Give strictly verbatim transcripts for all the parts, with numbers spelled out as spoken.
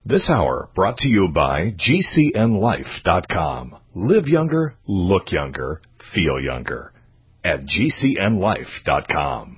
This hour brought to you by G C N life dot com. Live younger, look younger, feel younger at G C N life dot com.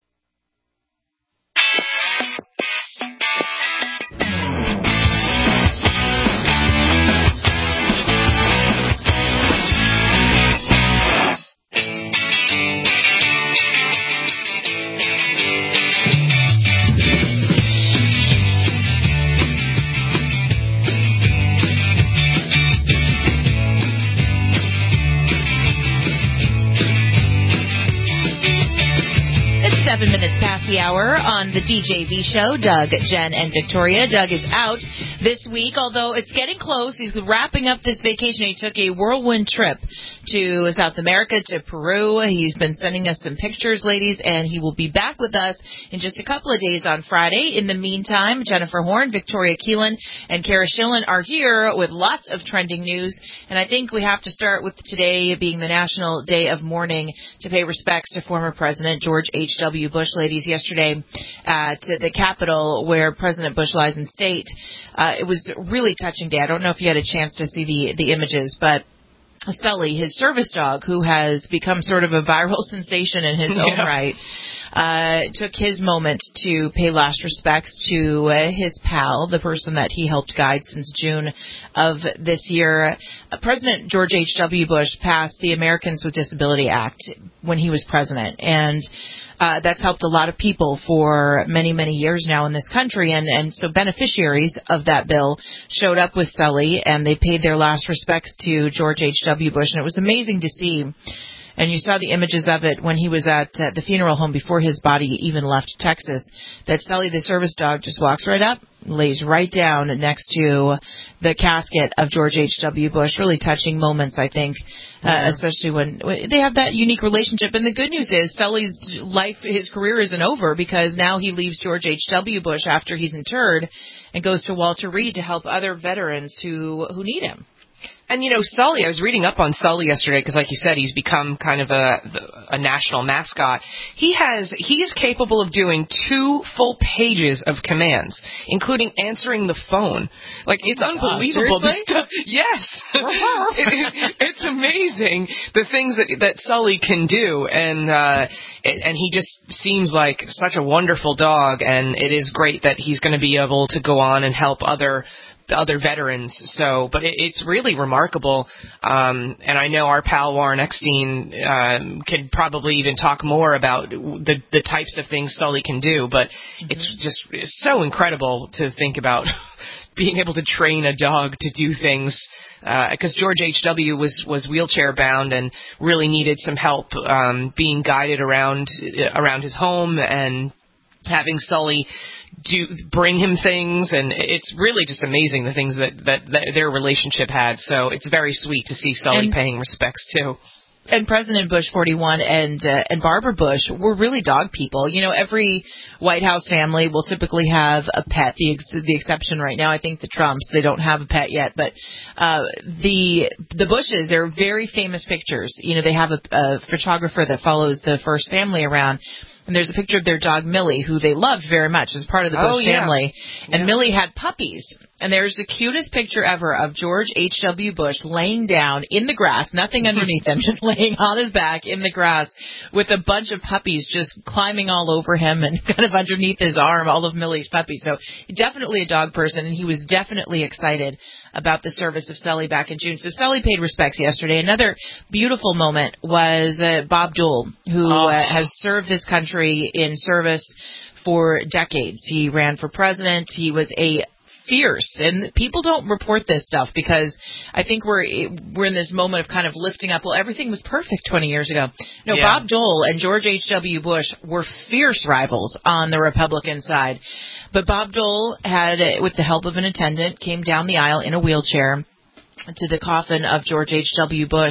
Seven minutes past the hour on the D J V show. Doug, Jen, and Victoria. Doug is out this week, although it's getting close. He's wrapping up this vacation. He took a whirlwind trip to South America, to Peru. He's been sending us some pictures, ladies, and he will be back with us in just a couple of days on Friday. In the meantime, Jennifer Horn, Victoria Keelan, and Kara Schillen are here with lots of trending news, and I think we have to start with today being the National Day of Mourning to pay respects to former President George H W Bush. Ladies, yesterday at the Capitol where President Bush lies in state, uh, it was a really touching day. I don't know if you had a chance to see the, the images, but Sully, his service dog, who has become sort of a viral sensation in his own yeah. right, uh, took his moment to pay last respects to uh, his pal, the person that he helped guide since June of this year. Uh, President George H W Bush passed the Americans with Disability Act when he was president, and Uh, that's helped a lot of people for many, many years now in this country. And, and so beneficiaries of that bill showed up with Sully, and they paid their last respects to George H W Bush. And it was amazing to see. And you saw the images of it when he was at uh, the funeral home before his body even left Texas, that Sully, the service dog, just walks right up, lays right down next to the casket of George H W Bush. Really touching moments, I think, uh, yeah. especially when they have that unique relationship. And the good news is Sully's life, his career isn't over, because now he leaves George H W Bush after he's interred and goes to Walter Reed to help other veterans who, who need him. And, you know, Sully, I was reading up on Sully yesterday because, like you said, he's become kind of a a national mascot. He has he is capable of doing two full pages of commands, including answering the phone. Like, it's oh unbelievable. God, This yes. it, it, it's amazing the things that, that Sully can do. And, uh, and he just seems like such a wonderful dog. And it is great that he's going to be able to go on and help other other veterans. So, but it, it's really remarkable. Um, and I know our pal Warren Eckstein um, could probably even talk more about the the types of things Sully can do. But mm-hmm. it's just it's so incredible to think about being able to train a dog to do things. Because uh, George H W was was wheelchair bound and really needed some help um, being guided around around his home, and having Sully do bring him things, and it's really just amazing the things that, that, that their relationship had. So it's very sweet to see Sully and, paying respects too. And President Bush forty-one and uh, and Barbara Bush were really dog people. You know, every White House family will typically have a pet. The ex- the exception right now, I think, the Trumps, they don't have a pet yet. But uh, the the Bushes, they're very famous pictures. You know, they have a, a photographer that follows the first family around. And there's a picture of their dog, Millie, who they loved very much as part of the Bush oh, yeah. family. And yeah. Millie had puppies. And there's the cutest picture ever of George H W Bush laying down in the grass, nothing underneath him, just laying on his back in the grass with a bunch of puppies just climbing all over him and kind of underneath his arm, all of Millie's puppies. So definitely a dog person, and he was definitely excited about the service of Sully back in June. So Sully paid respects yesterday. Another beautiful moment was uh, Bob Dole, who oh. uh, has served this country in service for decades. He ran for president. He was a fierce, and people don't report this stuff because I think we're we're in this moment of kind of lifting up. Well, everything was perfect twenty years ago. No, yeah. Bob Dole and George H W Bush were fierce rivals on the Republican side. But Bob Dole had, with the help of an attendant, came down the aisle in a wheelchair to the coffin of George H W Bush.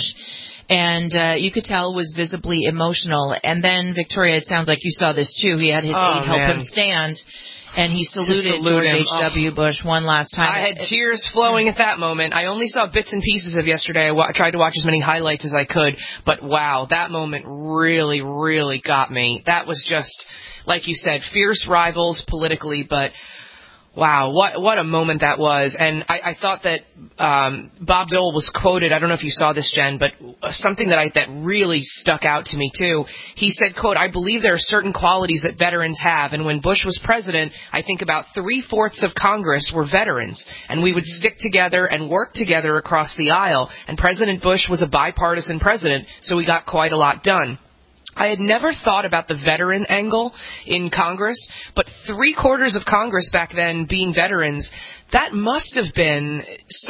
And uh, you could tell was visibly emotional. And then, Victoria, it sounds like you saw this too. He had his oh, aide help man. him stand. And he saluted salute George him. H W Oh. Bush one last time. I had tears flowing at that moment. I only saw bits and pieces of yesterday. I wa- tried to watch as many highlights as I could. But, wow, that moment really, really got me. That was just, like you said, fierce rivals politically, but Wow, what what a moment that was. And I, I thought that um, Bob Dole was quoted, I don't know if you saw this, Jen, but something that I that really stuck out to me, too. He said, quote, "I believe there are certain qualities that veterans have, and when Bush was president, I think about three-fourths of Congress were veterans, and we would stick together and work together across the aisle, and President Bush was a bipartisan president, so we got quite a lot done." I had never thought about the veteran angle in Congress, but three-quarters of Congress back then being veterans, that must have been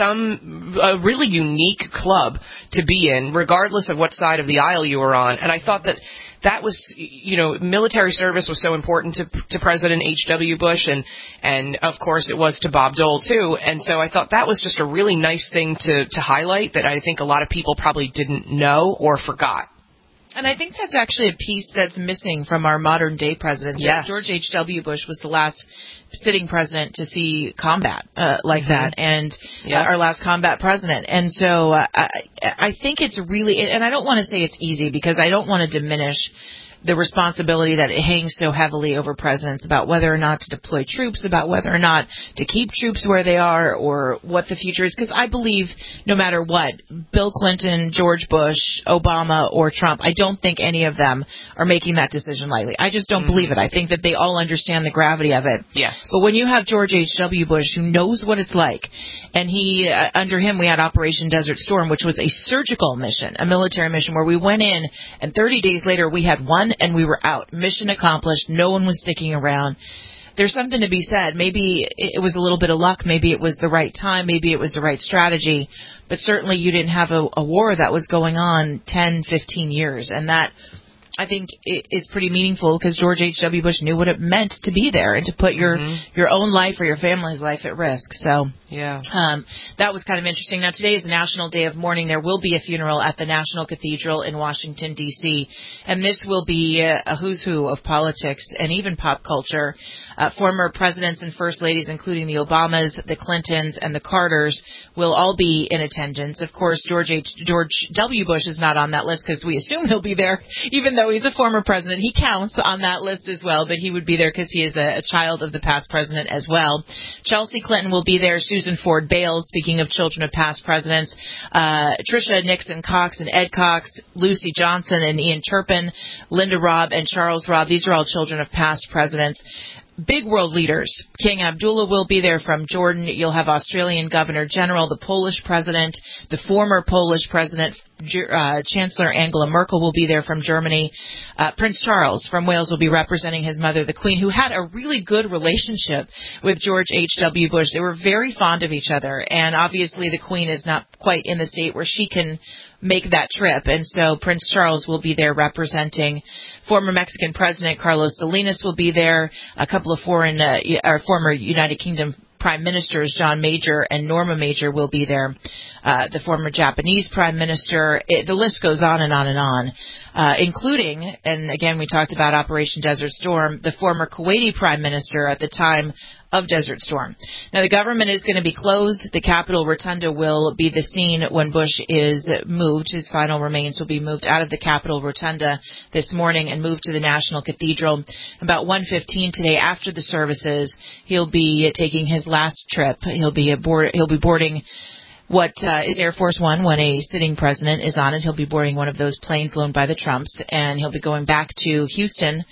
some a really unique club to be in, regardless of what side of the aisle you were on. And I thought that that was, you know, military service was so important to, to President H W. Bush, and, and, of course, it was to Bob Dole, too. And so I thought that was just a really nice thing to, to highlight that I think a lot of people probably didn't know or forgot. And I think that's actually a piece that's missing from our modern-day presidents. Yes. George H W. Bush was the last sitting president to see combat uh, like mm-hmm. that, and yeah. uh, our last combat president. And so uh, I, I think it's really, and I don't want to say it's easy because I don't want to diminish the responsibility that it hangs so heavily over presidents about whether or not to deploy troops, about whether or not to keep troops where they are, or what the future is. Because I believe no matter what, Bill Clinton, George Bush, Obama, or Trump, I don't think any of them are making that decision lightly. I just don't mm-hmm. believe it. I think that they all understand the gravity of it. Yes. But when you have George H W. Bush, who knows what it's like, and he, uh, under him, we had Operation Desert Storm, which was a surgical mission, a military mission, where we went in, and thirty days later, we had one and we were out. Mission accomplished. No one was sticking around. There's something to be said. Maybe it was a little bit of luck. Maybe it was the right time. Maybe it was the right strategy. But certainly you didn't have a, a war that was going on ten, fifteen years. And that, I think, is pretty meaningful because George H W. Bush knew what it meant to be there and to put your, mm-hmm. your own life or your family's life at risk. So yeah, um, that was kind of interesting. Now, today is a National Day of Mourning. There will be a funeral at the National Cathedral in Washington, D C, and this will be a who's who of politics and even pop culture. Uh, former presidents and first ladies, including the Obamas, the Clintons, and the Carters, will all be in attendance. Of course, George H. George W. Bush is not on that list because we assume he'll be there, even though he's a former president. He counts on that list as well, but he would be there because he is a, a child of the past president as well. Chelsea Clinton will be there. Susan Ford Bales, speaking of children of past presidents. Uh, Tricia Nixon Cox and Ed Cox, Lucy Johnson and Ian Turpin, Linda Robb and Charles Robb. These are all children of past presidents. Big world leaders. King Abdullah will be there from Jordan. You'll have Australian Governor General, the Polish president, the former Polish president, uh, Chancellor Angela Merkel will be there from Germany. Uh, Prince Charles from Wales will be representing his mother, the Queen, who had a really good relationship with George H W. Bush. They were very fond of each other, and obviously the Queen is not quite in the state where she can make that trip, and so Prince Charles will be there representing. Former Mexican President Carlos Salinas will be there. A couple of foreign, uh, or former United Kingdom Prime Ministers, John Major and Norma Major, will be there. Uh, the former Japanese Prime Minister. It, the list goes on and on and on, uh, including, and again we talked about Operation Desert Storm, the former Kuwaiti Prime Minister at the time of Desert Storm. Now, the government is going to be closed. The Capitol Rotunda will be the scene when Bush is moved. His final remains will be moved out of the Capitol Rotunda this morning and moved to the National Cathedral. About one fifteen today, after the services, he'll be taking his last trip. He'll be aboard, he'll be boarding what uh, is Air Force One when a sitting president is on it. He'll be boarding one of those planes loaned by the Trumps, and he'll be going back to Houston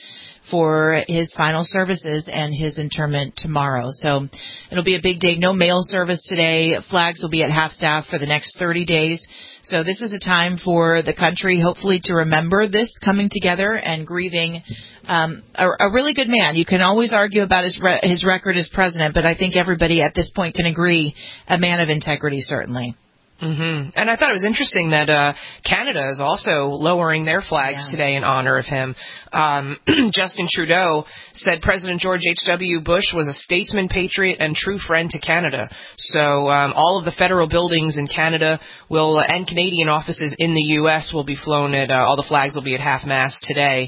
for his final services and his interment tomorrow. So it'll be a big day. No mail service today. Flags will be at half-staff for the next thirty days. So this is a time for the country, hopefully, to remember this coming together and grieving um, a, a really good man. You can always argue about his re- his record as president, but I think everybody at this point can agree a man of integrity, certainly. Mm-hmm. And I thought it was interesting that uh, Canada is also lowering their flags yeah. today in honor of him. Um, Justin Trudeau said President George H W. Bush was a statesman, patriot, and true friend to Canada. So um, all of the federal buildings in Canada will, uh, and Canadian offices in the U S will be flown at, uh, all the flags will be at half-mast today.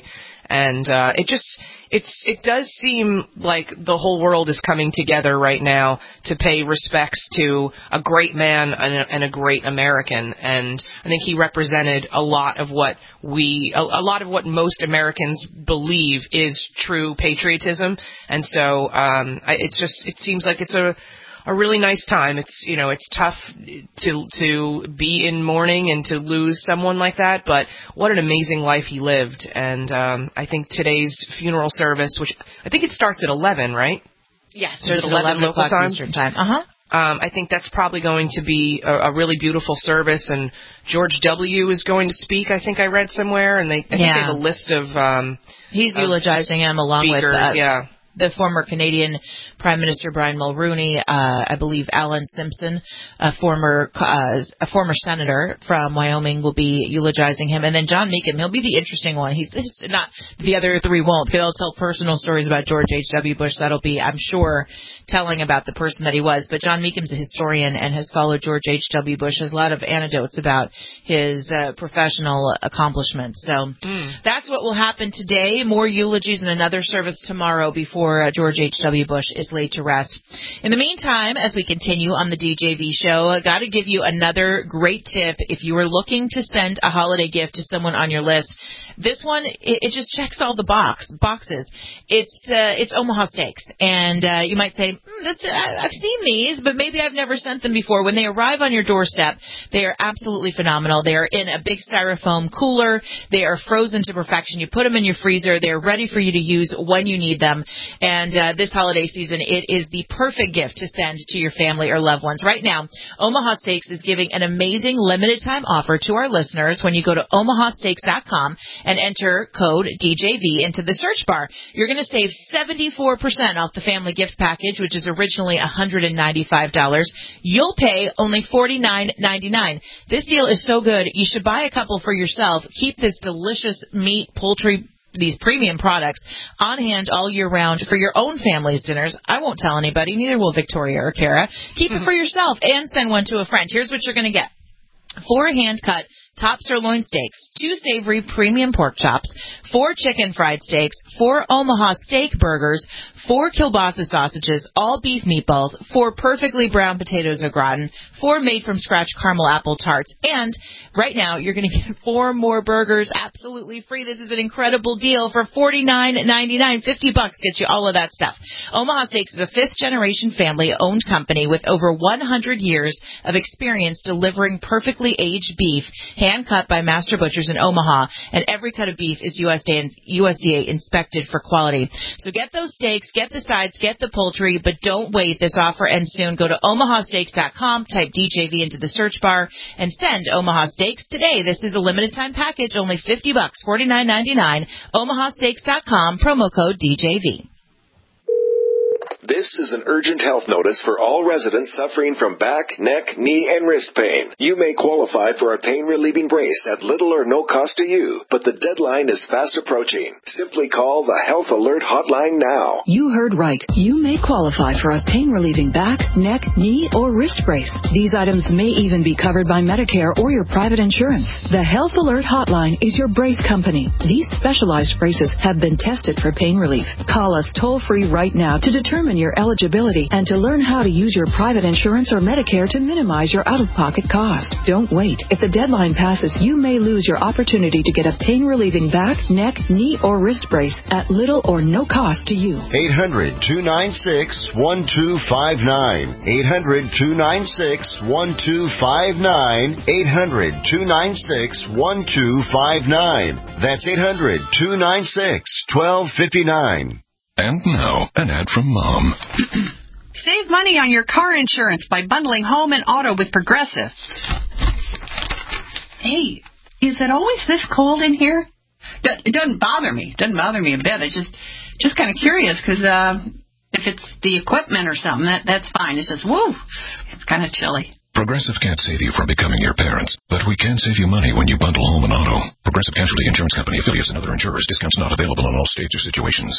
And uh, it just it's it does seem like the whole world is coming together right now to pay respects to a great man and a, and a great American. And I think he represented a lot of what we a, a lot of what most Americans believe is true patriotism. And so um, I, it's just it seems like it's a a really nice time. It's, you know, it's tough to to be in mourning and to lose someone like that, but what an amazing life he lived. And um, I think today's funeral service, which I think it starts at eleven, right? Yes, it's at eleven local time. Eastern time. Uh-huh. Um, I think that's probably going to be a, a really beautiful service, and George W. is going to speak, I think I read somewhere, and they, I think yeah. they have a list of um, He's of eulogizing him along speakers, with uh, yeah. the former Canadian Prime Minister Brian Mulroney, uh, I believe Alan Simpson, a former uh, a former senator from Wyoming, will be eulogizing him, and then John Meekum. He'll be the interesting one. He's, he's not the other three won't. They'll tell personal stories about George H W. Bush. That'll be, I'm sure, telling about the person that he was. But John Meekum's a historian and has followed George H W. Bush. Has a lot of anecdotes about his uh, professional accomplishments. So mm. that's what will happen today. More eulogies and another service tomorrow before uh, George H W. Bush is laid to rest. In the meantime, as we continue on the D J V show, I got to give you another great tip. If you are looking to send a holiday gift to someone on your list, this one, it, it just checks all the box boxes. It's uh, it's Omaha Steaks. And uh, you might say, mm, that's, I, I've seen these, but maybe I've never sent them before. When they arrive on your doorstep, they are absolutely phenomenal. They are in a big styrofoam cooler. They are frozen to perfection. You put them in your freezer. They're ready for you to use when you need them. And uh, this holiday season, it is the perfect gift to send to your family or loved ones. Right now, Omaha Steaks is giving an amazing limited time offer to our listeners when you go to omaha steaks dot com and enter code D J V into the search bar. You're going to save seventy-four percent off the family gift package, which is originally one hundred ninety-five dollars. You'll pay only forty-nine ninety-nine. This deal is so good, you should buy a couple for yourself. Keep this delicious meat, poultry, these premium products on hand all year round for your own family's dinners. I won't tell anybody, neither will Victoria or Kara. Keep mm-hmm. it for yourself and send one to a friend. Here's what you're going to get. Four hand-cut top sirloin steaks, two savory premium pork chops, four chicken fried steaks, four Omaha steak burgers, four kielbasa sausages, all beef meatballs, four perfectly brown potatoes au gratin, four made-from-scratch caramel apple tarts, and right now you're going to get four more burgers absolutely free. This is an incredible deal for forty-nine ninety-nine. fifty bucks gets you all of that stuff. Omaha Steaks is a fifth-generation family-owned company with over one hundred years of experience delivering perfectly aged beef, hand-cut by master butchers in Omaha, and every cut of beef is U S D A, U S D A inspected for quality. So get those steaks, get the sides, get the poultry, but don't wait. This offer ends soon. Go to omaha steaks dot com, type D J V into the search bar, and send Omaha Steaks today. This is a limited time package, only fifty bucks, forty-nine ninety-nine. omaha steaks dot com, promo code D J V. This is an urgent health notice for all residents suffering from back, neck, knee, and wrist pain. You may qualify for a pain-relieving brace at little or no cost to you, but the deadline is fast approaching. Simply call the Health Alert Hotline now. You heard right. You may qualify for a pain-relieving back, neck, knee, or wrist brace. These items may even be covered by Medicare or your private insurance. The Health Alert Hotline is your brace company. These specialized braces have been tested for pain relief. Call us toll-free right now to determine your eligibility and to learn how to use your private insurance or Medicare to minimize your out-of-pocket cost. Don't wait. If the deadline passes, you may lose your opportunity to get a pain-relieving back, neck, knee, or wrist brace at little or no cost to you. eight hundred, two nine six, one two five nine. eight hundred, two nine six, one two five nine. eight hundred, two nine six, one two five nine. That's eight hundred, two nine six, one two five nine. And now, an ad from Mom. Save money on your car insurance by bundling home and auto with Progressive. Hey, is it always this cold in here? It doesn't bother me. It doesn't bother me a bit. It's just just kind of curious because uh, if it's the equipment or something, that that's fine. It's just, woo, it's kind of chilly. Progressive can't save you from becoming your parents, but we can save you money when you bundle home and auto. Progressive Casualty Insurance Company, affiliates, and other insurers. Discounts not available in all states or situations.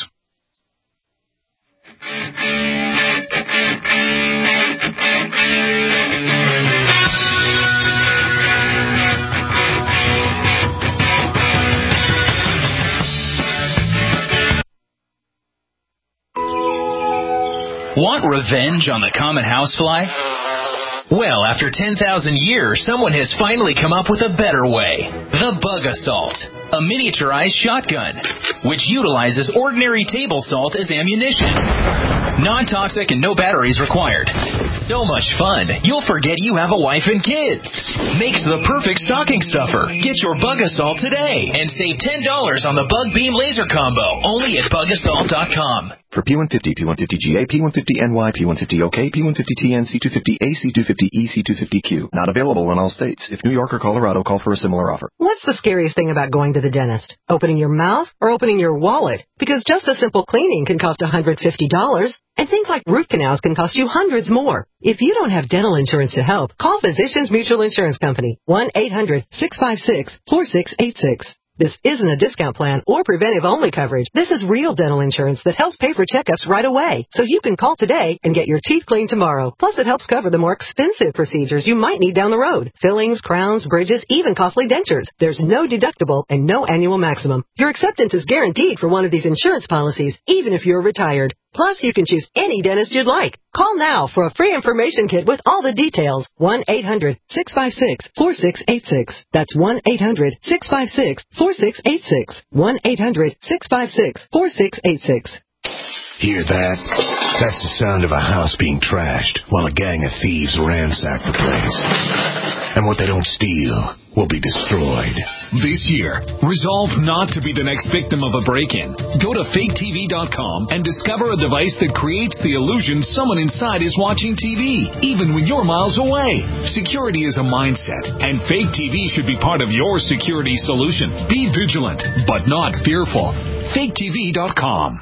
Want revenge on the common housefly? Well, after ten thousand years, someone has finally come up with a better way. The Bug Assault, a miniaturized shotgun, which utilizes ordinary table salt as ammunition. Non-toxic and no batteries required. So much fun, you'll forget you have a wife and kids. Makes the perfect stocking stuffer. Get your Bug Assault today and save ten dollars on the Bug Beam Laser Combo, only at bug assault dot com. For P one fifty, P one fifty G A, P one fifty N Y, P one fifty O K, P one fifty T N, C two fifty A, C two fifty E, C two fifty Q. Not available in all states. If New York or Colorado, call for a similar offer. What's the scariest thing about going to the dentist? Opening your mouth or opening your wallet? Because just a simple cleaning can cost one hundred fifty dollars, and things like root canals can cost you hundreds more. If you don't have dental insurance to help, call Physicians Mutual Insurance Company, one eight hundred six five six four six eight six. This isn't a discount plan or preventive-only coverage. This is real dental insurance that helps pay for checkups right away. So you can call today and get your teeth cleaned tomorrow. Plus, it helps cover the more expensive procedures you might need down the road. Fillings, crowns, bridges, even costly dentures. There's no deductible and no annual maximum. Your acceptance is guaranteed for one of these insurance policies, even if you're retired. Plus, you can choose any dentist you'd like. Call now for a free information kit with all the details. one eight hundred six five six four six eight six. That's one eight hundred six five six four six eight six. one eight hundred six five six four six eight six. Hear that? That's the sound of a house being trashed while a gang of thieves ransack the place. And what they don't steal will be destroyed. This year, resolve not to be the next victim of a break-in. Go to fake T V dot com and discover a device that creates the illusion someone inside is watching T V, even when you're miles away. Security is a mindset, and Fake T V should be part of your security solution. Be vigilant, but not fearful. fake T V dot com.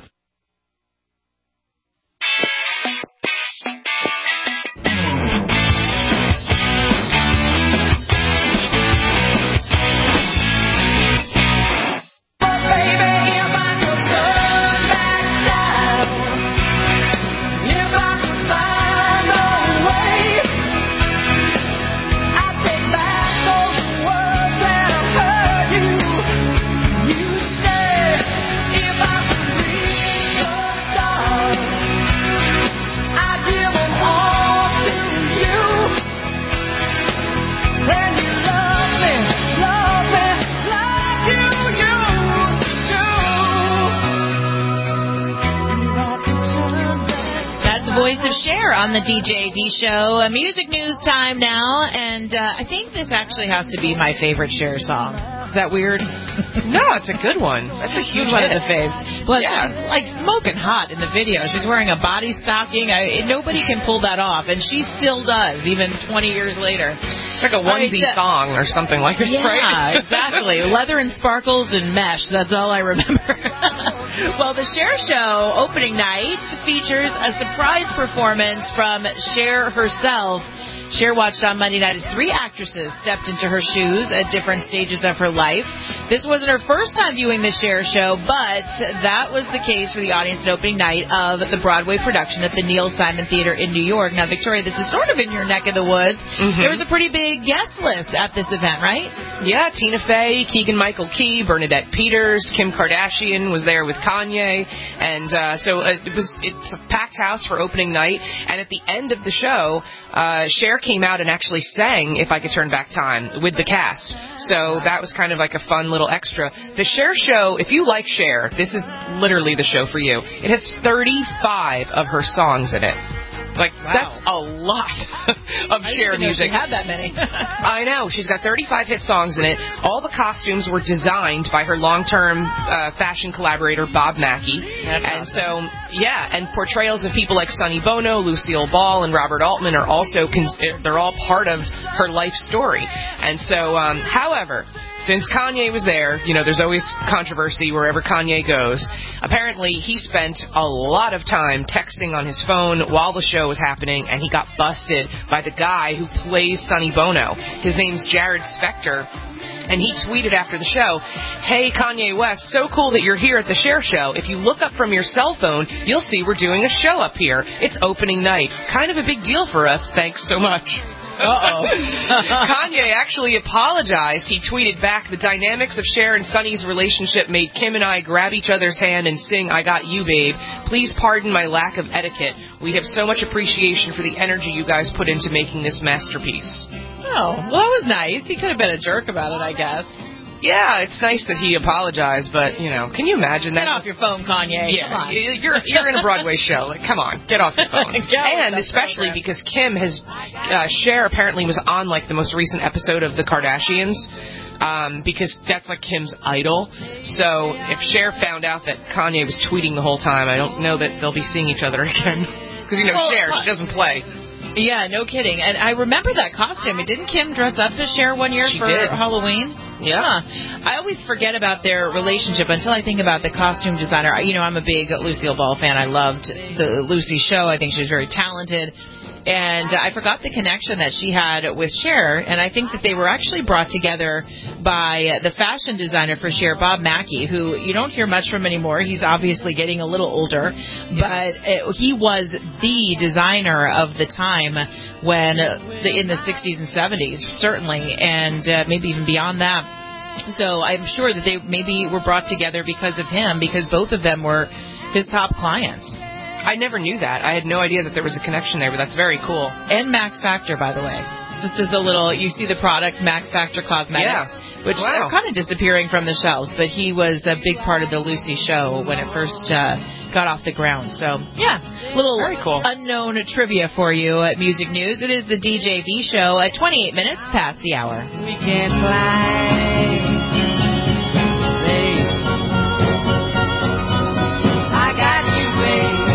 Cher on the D J V show. Uh, music news time now, and uh, I think this actually has to be my favorite Cher song. Is that weird? No, it's a good one. That's a huge one hit. of the faves. Plus, yeah. she's like smoking hot in the video. She's wearing a body stocking. I, nobody can pull that off, and she still does, even twenty years later. It's like a onesie right, uh, thong or something like that, yeah, right? Yeah, exactly. Leather and sparkles and mesh. That's all I remember. Well, the Cher Show opening night features a surprise performance from Cher herself. Cher watched on Monday night as three actresses stepped into her shoes at different stages of her life. This wasn't her first time viewing the Cher Show, but that was the case for the audience at opening night of the Broadway production at the Neil Simon Theater in New York. Now, Victoria, this is sort of in your neck of the woods. Mm-hmm. There was a pretty big guest list at this event, right? Yeah, Tina Fey, Keegan-Michael Key, Bernadette Peters, Kim Kardashian was there with Kanye, and uh, so it was it's a packed house for opening night. And at the end of the show, uh, Cher came out and actually sang If I Could Turn Back Time with the cast. So that was kind of like a fun little extra. The Cher Show, if you like Cher, this is literally the show for you. It has thirty-five of her songs in it. Like, wow. That's a lot of Cher music. I didn't know she had that many. I know. She's got thirty-five hit songs in it. All the costumes were designed by her long-term uh, fashion collaborator, Bob Mackie. That's and awesome. so, yeah, and portrayals of people like Sonny Bono, Lucille Ball, and Robert Altman are also, cons- they're all part of her life story. And so, um, however, since Kanye was there, you know, there's always controversy wherever Kanye goes. Apparently, he spent a lot of time texting on his phone while the show was happening, and he got busted by the guy who plays Sonny Bono. His name's Jared Spector. And he tweeted after the show, "Hey, Kanye West, so cool that you're here at the Cher Show. If you look up from your cell phone, you'll see we're doing a show up here. It's opening night. Kind of a big deal for us. Thanks so much." Uh-oh. Kanye actually apologized. He tweeted back, "The dynamics of Cher and Sonny's relationship made Kim and I grab each other's hand and sing 'I Got You, Babe.' Please pardon my lack of etiquette. We have so much appreciation for the energy you guys put into making this masterpiece." Oh, well, that was nice. He could have been a jerk about it, I guess. Yeah, it's nice that he apologized, but, you know, can you imagine that? Get off your phone, Kanye. Yeah, come on. you're you're in a Broadway show. Like, come on, get off your phone. And especially program. Because Kim has, uh, Cher apparently was on, like, the most recent episode of The Kardashians, um, because that's, like, Kim's idol. So if Cher found out that Kanye was tweeting the whole time, I don't know that they'll be seeing each other again. Because, you know, well, Cher, she doesn't play. Yeah, no kidding. And I remember that costume. Didn't Kim dress up as Cher one year she for did. Halloween? Yeah. Huh. I always forget about their relationship until I think about the costume designer. You know, I'm a big Lucille Ball fan. I loved the Lucy show. I think she was very talented. And I forgot the connection that she had with Cher, and I think that they were actually brought together by the fashion designer for Cher, Bob Mackie, who you don't hear much from anymore. He's obviously getting a little older, but it, he was the designer of the time when uh, in the sixties and seventies, certainly, and uh, maybe even beyond that. So I'm sure that they maybe were brought together because of him, because both of them were his top clients. I never knew that. I had no idea that there was a connection there, but that's very cool. And Max Factor, by the way. Just as a little, you see the products, Max Factor Cosmetics, yeah. which wow. are kind of disappearing from the shelves, but he was a big part of the Lucy show when it first uh, got off the ground. So, yeah, little very cool. unknown trivia for you at Music News. It is the D J V show at twenty-eight minutes past the hour. We can fly. I got you, babe.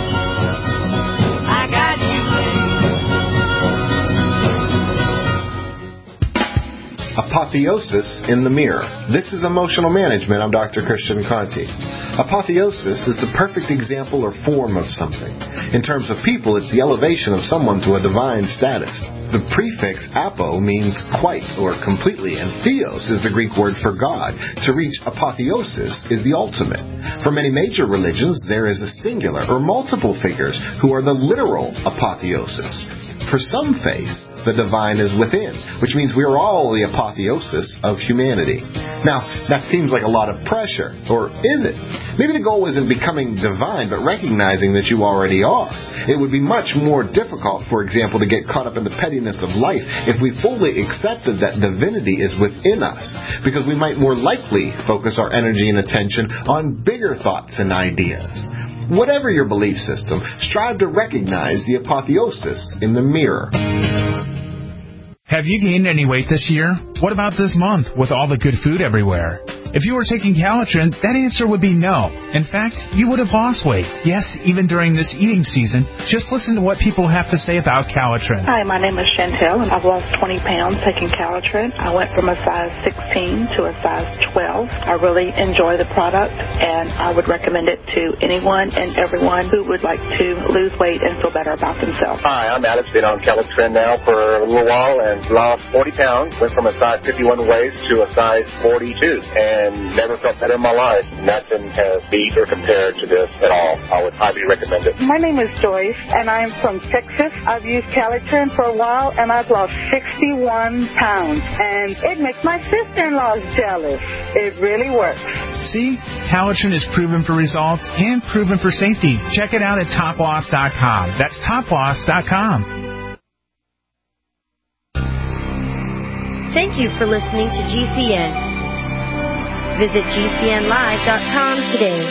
Apotheosis in the mirror. This is Emotional Management. I'm Doctor Christian Conti. Apotheosis is the perfect example or form of something. In terms of people, it's the elevation of someone to a divine status. The prefix apo means quite or completely, and theos is the Greek word for God. To reach apotheosis is the ultimate. For many major religions, there is a singular or multiple figures who are the literal apotheosis. For some faiths, the divine is within, which means we are all the apotheosis of humanity. Now, that seems like a lot of pressure, or is it? Maybe the goal isn't becoming divine, but recognizing that you already are. It would be much more difficult, for example, to get caught up in the pettiness of life if we fully accepted that divinity is within us, because we might more likely focus our energy and attention on bigger thoughts and ideas. Whatever your belief system, strive to recognize the apotheosis in the mirror. Have you gained any weight this year? What about this month with all the good food everywhere? If you were taking Calitrin, that answer would be no. In fact, you would have lost weight. Yes, even during this eating season. Just listen to what people have to say about Calitrin. Hi, my name is Chantel, and I've lost twenty pounds taking Calitrin. I went from a size sixteen to a size twelve. I really enjoy the product, and I would recommend it to anyone and everyone who would like to lose weight and feel better about themselves. Hi, I'm Alex. Been on Calitrin now for a little while and lost forty pounds. Went from a size fifty-one waist to a size forty-two, and and never felt better in my life. Nothing has beat or compared to this at all. I would highly recommend it. My name is Joyce, and I'm from Texas. I've used Calitrin for a while, and I've lost sixty-one pounds. And it makes my sister-in-law jealous. It really works. See? Calitrin is proven for results and proven for safety. Check it out at top loss dot com. That's top loss dot com. Thank you for listening to G C N. Visit G C N live dot com today.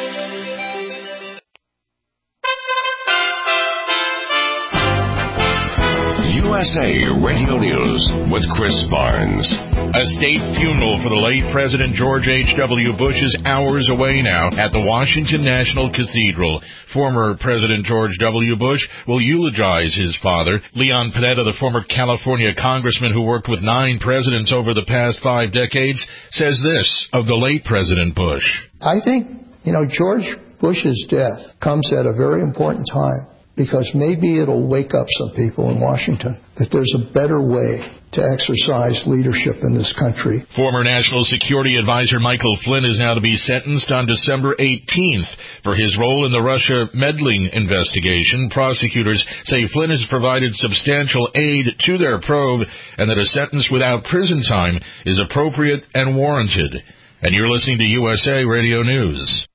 U S A Radio News with Chris Barnes. A state funeral for the late President George H W. Bush is hours away now at the Washington National Cathedral. Former President George W. Bush will eulogize his father. Leon Panetta, the former California congressman who worked with nine presidents over the past five decades, says this of the late President Bush. I think, you know, George Bush's death comes at a very important time because maybe it'll wake up some people in Washington that there's a better way to exercise leadership in this country. Former National Security Advisor Michael Flynn is now to be sentenced on December eighteenth for his role in the Russia meddling investigation. Prosecutors say Flynn has provided substantial aid to their probe and that a sentence without prison time is appropriate and warranted. And you're listening to U S A Radio News.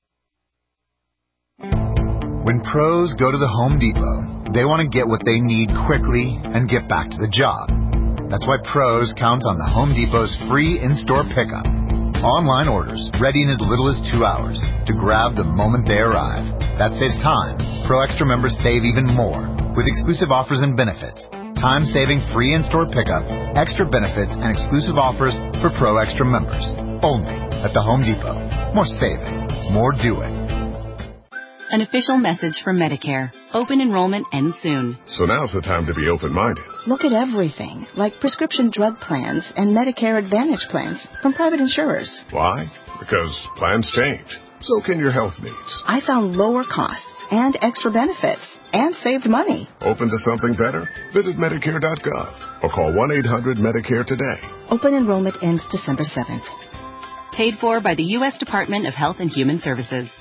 When pros go to the Home Depot, they want to get what they need quickly and get back to the job. That's why pros count on the Home Depot's free in-store pickup. Online orders, ready in as little as two hours to grab the moment they arrive. That saves time. Pro Extra members save even more with exclusive offers and benefits. Time-saving free in-store pickup, extra benefits, and exclusive offers for Pro Extra members. Only at the Home Depot. More saving, more doing. An official message from Medicare. Open enrollment ends soon. So now's the time to be open-minded. Look at everything, like prescription drug plans and Medicare Advantage plans from private insurers. Why? Because plans change. So can your health needs. I found lower costs and extra benefits and saved money. Open to something better? Visit Medicare dot gov or call one eight hundred Medicare today. Open enrollment ends December seventh. Paid for by the U S Department of Health and Human Services.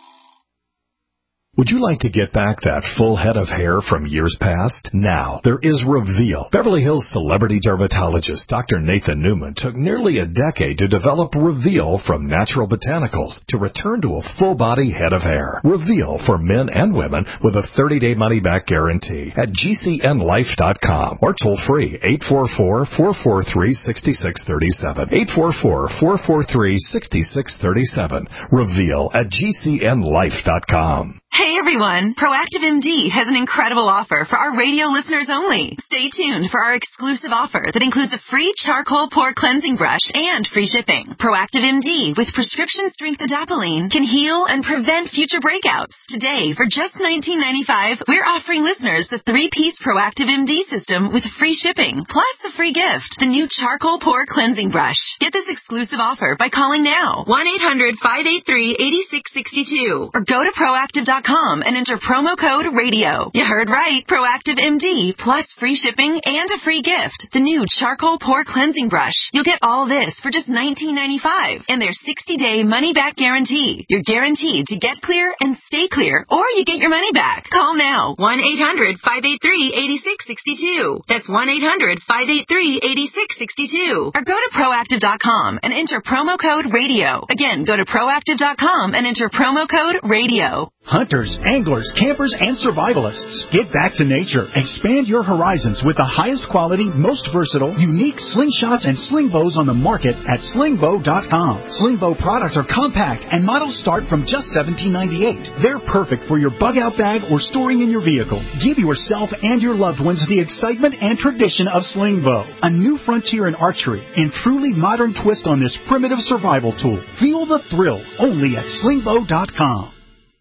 Would you like to get back that full head of hair from years past? Now, there is Reveal. Beverly Hills celebrity dermatologist Doctor Nathan Newman took nearly a decade to develop Reveal from natural botanicals to return to a full-body head of hair. Reveal for men and women with a thirty-day money-back guarantee at G C N life dot com or toll-free eight four four, four four three, six six three seven. eight four four, four four three, six six three seven. Reveal at G C N life dot com. Hey everyone, Proactive M D has an incredible offer for our radio listeners only. Stay tuned for our exclusive offer that includes a free charcoal pore cleansing brush and free shipping. Proactive M D with prescription strength adapalene can heal and prevent future breakouts. Today, for just nineteen ninety-five dollars, we're offering listeners the three-piece Proactive M D system with free shipping, plus a free gift, the new charcoal pore cleansing brush. Get this exclusive offer by calling now, one eight hundred, five eight three, eight six six two, or go to proactive dot com and enter promo code radio. You heard right. Proactive M D plus free shipping and a free gift. The new charcoal pore cleansing brush. You'll get all this for just nineteen ninety-five dollars and their sixty-day money-back guarantee. You're guaranteed to get clear and stay clear, or you get your money back. Call now. one eight hundred, five eight three, eight six six two. That's one eight hundred, five eight three, eight six six two. Or go to proactive dot com and enter promo code radio. Again, go to proactive dot com and enter promo code radio. Hunters, anglers, campers, and survivalists. Get back to nature. Expand your horizons with the highest quality, most versatile, unique slingshots and sling bows on the market at sling bow dot com. Sling bow products are compact and models start from just seventeen ninety-eight. They're perfect for your bug out bag or storing in your vehicle. Give yourself and your loved ones the excitement and tradition of sling bow. A new frontier in archery and truly modern twist on this primitive survival tool. Feel the thrill only at sling bow dot com.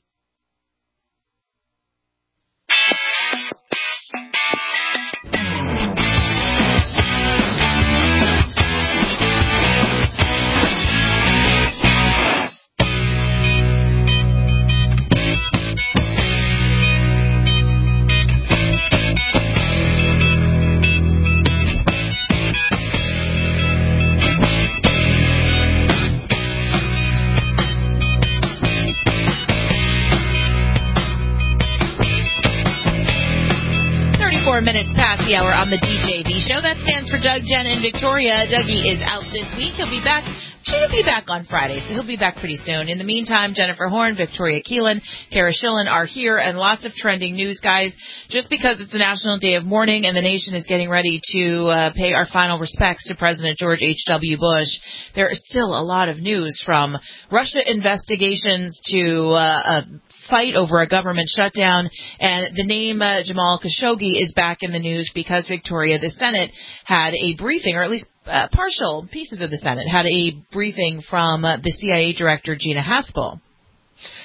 Minutes past the hour on the D J V show. That stands for Doug, Jen, and Victoria. Dougie is out this week. He'll be back. She'll be back on Friday, so he'll be back pretty soon. In the meantime, Jennifer Horn, Victoria Keelan, Kara Schillen are here, and lots of trending news, guys. Just because it's the National Day of Mourning and the nation is getting ready to uh, pay our final respects to President George H W. Bush, there is still a lot of news, from Russia investigations to uh, a fight over a government shutdown, and the name uh, Jamal Khashoggi is back in the news because, Victoria, the Senate had a briefing, or at least uh, partial pieces of the Senate had a briefing from uh, the C I A director, Gina Haspel.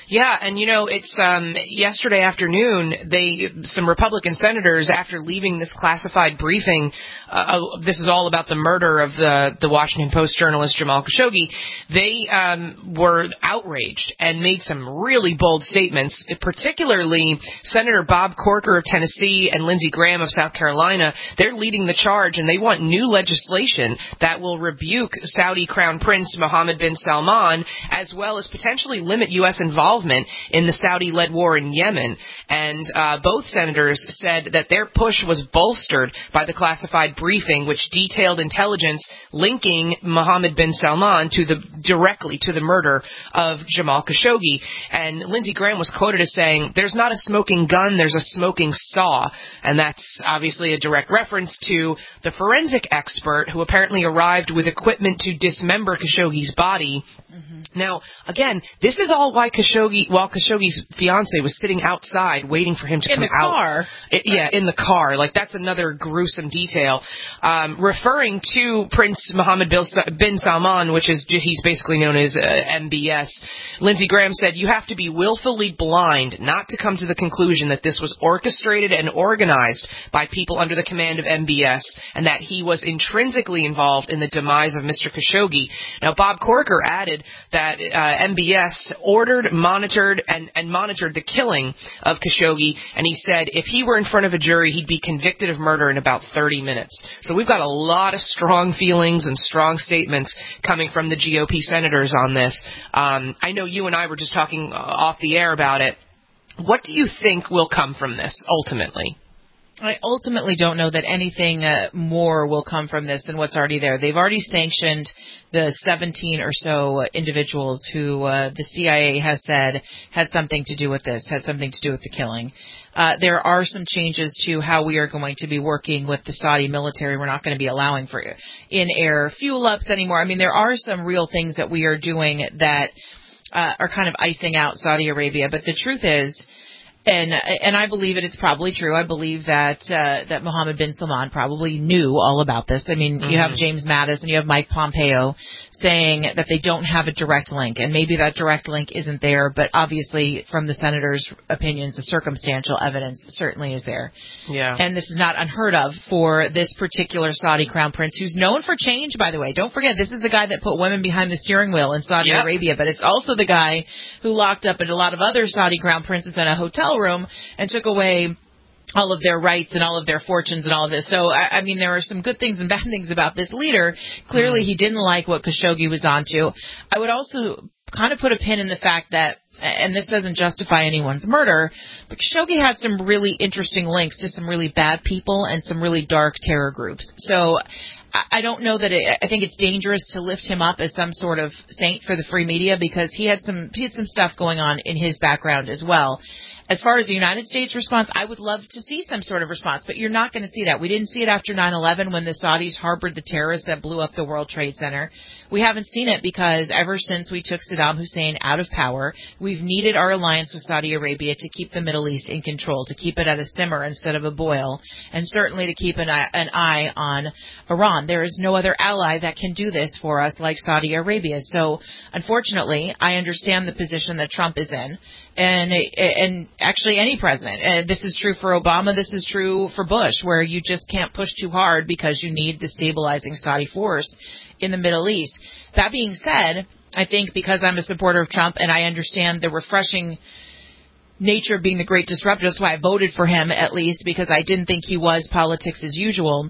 Yeah, and you know, it's um, yesterday afternoon, they some Republican senators, after leaving this classified briefing, uh, this is all about the murder of the, the Washington Post journalist Jamal Khashoggi, they um, were outraged and made some really bold statements, particularly Senator Bob Corker of Tennessee and Lindsey Graham of South Carolina. They're leading the charge, and they want new legislation that will rebuke Saudi Crown Prince Mohammed bin Salman, as well as potentially limit U S involvement in the Saudi-led war in Yemen. And uh, both senators said that their push was bolstered by the classified briefing, which detailed intelligence linking Mohammed bin Salman to the directly to the murder of Jamal Khashoggi. And Lindsey Graham was quoted as saying, "There's not a smoking gun, there's a smoking saw." And that's obviously a direct reference to the forensic expert who apparently arrived with equipment to dismember Khashoggi's body. Mm-hmm. Now, again, this is all why Khashoggi, while Khashoggi's fiance was sitting outside waiting for him to in come the out. Car. It, yeah, in the car. Like, that's another gruesome detail. Um, referring to Prince Mohammed bin Salman, which is, he's basically known as uh, M B S, Lindsey Graham said, "You have to be willfully blind not to come to the conclusion that this was orchestrated and organized by people under the command of M B S, and that he was intrinsically involved in the demise of Mister Khashoggi." Now, Bob Corker added that uh, M B S ordered, monitored, and, and monitored the killing of Khashoggi, and he said if he were in front of a jury, he'd be convicted of murder in about thirty minutes. So we've got a lot of strong feelings and strong statements coming from the G O P senators on this. Um, I know you and I were just talking off the air about it. What do you think will come from this ultimately? I ultimately don't know that anything uh, more will come from this than what's already there. They've already sanctioned the seventeen or so individuals who uh, the C I A has said had something to do with this, had something to do with the killing. Uh, there are some changes to how we are going to be working with the Saudi military. We're not going to be allowing for in-air fuel-ups anymore. I mean, there are some real things that we are doing that uh, are kind of icing out Saudi Arabia. But the truth is, And and I believe it. It's probably true. I believe that uh, that Mohammed bin Salman probably knew all about this. I mean, mm-hmm. you have James Mattis and you have Mike Pompeo saying that they don't have a direct link, and maybe that direct link isn't there, but obviously from the senators' opinions, the circumstantial evidence certainly is there. Yeah. And this is not unheard of for this particular Saudi crown prince, who's known for change, by the way. Don't forget, this is the guy that put women behind the steering wheel in Saudi yep. Arabia, but it's also the guy who locked up a lot of other Saudi crown princes in a hotel room and took away all of their rights and all of their fortunes and all of this. So, I, I mean, there are some good things and bad things about this leader. Clearly, mm. he didn't like what Khashoggi was onto. I would also kind of put a pin in the fact that, and this doesn't justify anyone's murder, but Khashoggi had some really interesting links to some really bad people and some really dark terror groups. So, I don't know that it, I think it's dangerous to lift him up as some sort of saint for the free media, because he had some he had some stuff going on in his background as well. As far as the United States response, I would love to see some sort of response, but you're not going to see that. We didn't see it after nine eleven when the Saudis harbored the terrorists that blew up the World Trade Center. We haven't seen it because ever since we took Saddam Hussein out of power, we've needed our alliance with Saudi Arabia to keep the Middle East in control, to keep it at a simmer instead of a boil, and certainly to keep an eye, an eye on Iran. There is no other ally that can do this for us like Saudi Arabia. So, unfortunately, I understand the position that Trump is in, and and actually any president. Uh, this is true for Obama. This is true for Bush, where you just can't push too hard because you need the stabilizing Saudi force in the Middle East. That being said, I think because I'm a supporter of Trump and I understand the refreshing nature of being the great disruptor, that's why I voted for him, at least, because I didn't think he was politics as usual.